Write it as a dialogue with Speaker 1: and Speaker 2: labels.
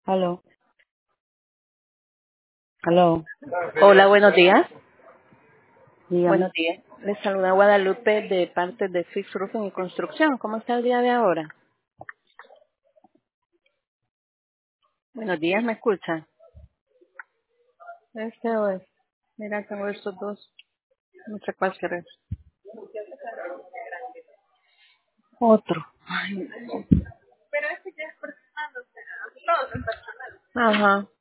Speaker 1: Aló, aló,
Speaker 2: Hola, buenos días.
Speaker 1: dígame.
Speaker 2: Buenos días. Les saluda Guadalupe de parte de Fix Roofing y Construcción. ¿Cómo está el día de ahora? Buenos días, ¿me escucha? Este o es. Mira, tengo estos dos. No sé cuál querés. Otro. Ay, no. Ajá.